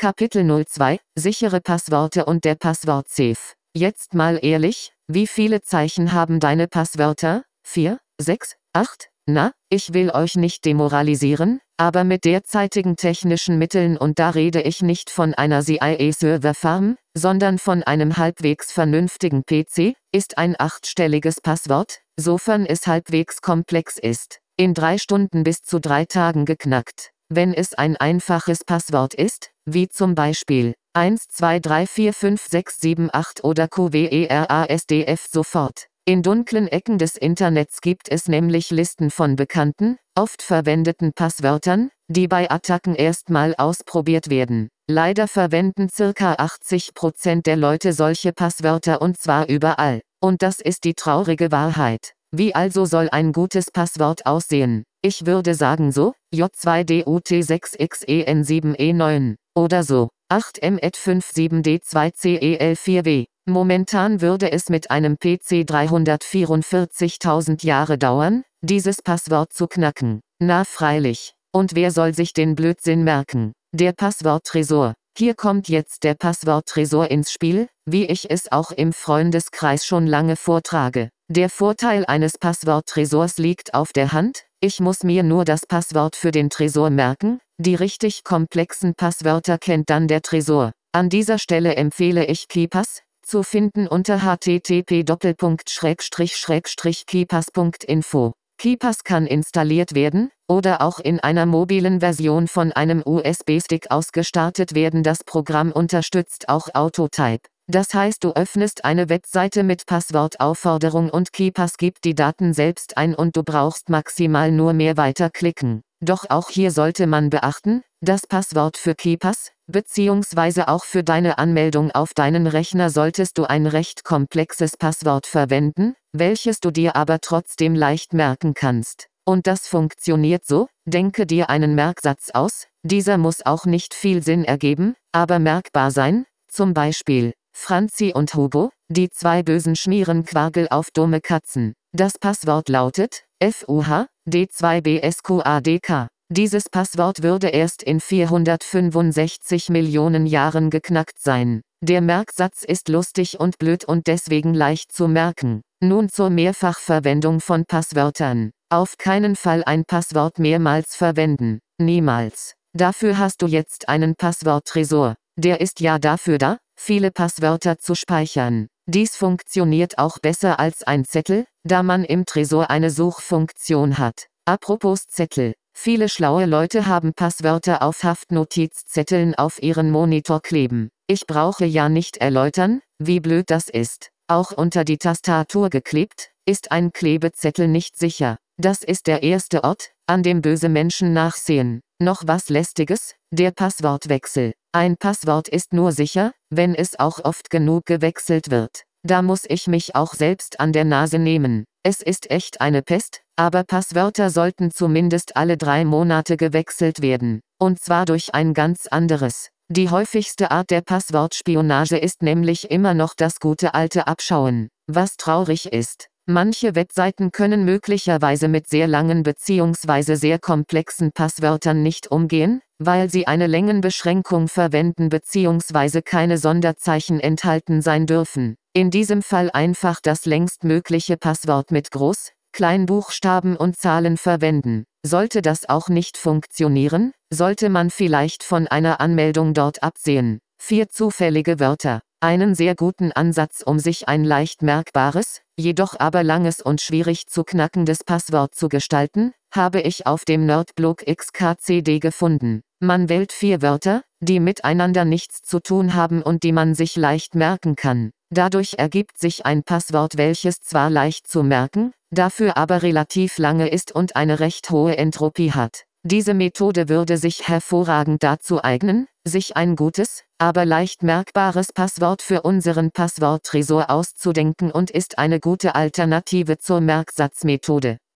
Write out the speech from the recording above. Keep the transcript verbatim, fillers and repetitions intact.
Kapitel null zwei – Sichere Passworte und der Passwort-Safe. Jetzt mal ehrlich, wie viele Zeichen haben deine Passwörter? vier, sechs, acht? Na, ich will euch nicht demoralisieren, aber mit derzeitigen technischen Mitteln, und da rede ich nicht von einer C I A-Serverfarm, sondern von einem halbwegs vernünftigen P C, ist ein achtstelliges Passwort, sofern es halbwegs komplex ist, in drei Stunden bis zu drei Tagen geknackt. Wenn es ein einfaches Passwort ist, wie zum Beispiel eins zwei drei vier fünf sechs sieben acht oder Q W E R A S D F sofort. In dunklen Ecken des Internets gibt es nämlich Listen von bekannten, oft verwendeten Passwörtern, die bei Attacken erstmal ausprobiert werden. Leider verwenden circa achtzig Prozent der Leute solche Passwörter, und zwar überall. Und das ist die traurige Wahrheit. Wie also soll ein gutes Passwort aussehen? Ich würde sagen so, J zwei D U T sechs X E N sieben E neun, oder so, acht M E T fünf sieben D zwei C E L vier W. Momentan würde es mit einem P C dreihundertvierundvierzigtausend Jahre dauern, dieses Passwort zu knacken. Na freilich. Und wer soll sich den Blödsinn merken? Der Passworttresor. Hier kommt jetzt der Passworttresor ins Spiel, wie ich es auch im Freundeskreis schon lange vortrage. Der Vorteil eines Passworttresors liegt auf der Hand: Ich muss mir nur das Passwort für den Tresor merken, die richtig komplexen Passwörter kennt dann der Tresor. An dieser Stelle empfehle ich KeePass, zu finden unter h t t p Doppelpunkt Schrägstrich Schrägstrich keepass Punkt info. KeePass kann installiert werden, oder auch in einer mobilen Version von einem U S B-Stick aus gestartet werden. Das Programm unterstützt auch Autotype. Das heißt, du öffnest eine Webseite mit Passwortaufforderung und KeePass gibt die Daten selbst ein und du brauchst maximal nur mehr weiterklicken. Doch auch hier sollte man beachten, das Passwort für KeePass, beziehungsweise auch für deine Anmeldung auf deinen Rechner solltest du ein recht komplexes Passwort verwenden, welches du dir aber trotzdem leicht merken kannst. Und das funktioniert so: Denke dir einen Merksatz aus, dieser muss auch nicht viel Sinn ergeben, aber merkbar sein, zum Beispiel Franzi und Hugo, die zwei bösen Schmierenquargel auf dumme Katzen. Das Passwort lautet F U H D zwei B S Q A D K. Dieses Passwort würde erst in vierhundertfünfundsechzig Millionen Jahren geknackt sein. Der Merksatz ist lustig und blöd und deswegen leicht zu merken. Nun zur Mehrfachverwendung von Passwörtern. Auf keinen Fall ein Passwort mehrmals verwenden. Niemals. Dafür hast du jetzt einen Passworttresor. Der ist ja dafür da, viele Passwörter zu speichern. Dies funktioniert auch besser als ein Zettel, da man im Tresor eine Suchfunktion hat. Apropos Zettel. Viele schlaue Leute haben Passwörter auf Haftnotizzetteln auf ihren Monitor kleben. Ich brauche ja nicht erläutern, wie blöd das ist. Auch unter die Tastatur geklebt, ist ein Klebezettel nicht sicher. Das ist der erste Ort, an dem böse Menschen nachsehen. Noch was Lästiges: der Passwortwechsel. Ein Passwort ist nur sicher, wenn es auch oft genug gewechselt wird. Da muss ich mich auch selbst an der Nase nehmen. Es ist echt eine Pest, aber Passwörter sollten zumindest alle drei Monate gewechselt werden. Und zwar durch ein ganz anderes. Die häufigste Art der Passwortspionage ist nämlich immer noch das gute alte Abschauen. Was traurig ist. Manche Webseiten können möglicherweise mit sehr langen bzw. sehr komplexen Passwörtern nicht umgehen, weil sie eine Längenbeschränkung verwenden bzw. keine Sonderzeichen enthalten sein dürfen. In diesem Fall einfach das längstmögliche Passwort mit Groß-, Kleinbuchstaben und Zahlen verwenden. Sollte das auch nicht funktionieren, sollte man vielleicht von einer Anmeldung dort absehen. Vier zufällige Wörter. Einen sehr guten Ansatz, um sich ein leicht merkbares, jedoch aber langes und schwierig zu knackendes Passwort zu gestalten, habe ich auf dem Nerdblog X K C D gefunden. Man wählt vier Wörter, die miteinander nichts zu tun haben und die man sich leicht merken kann. Dadurch ergibt sich ein Passwort, welches zwar leicht zu merken, dafür aber relativ lange ist und eine recht hohe Entropie hat. Diese Methode würde sich hervorragend dazu eignen, sich ein gutes, aber leicht merkbares Passwort für unseren Passworttresor auszudenken und ist eine gute Alternative zur Merksatzmethode.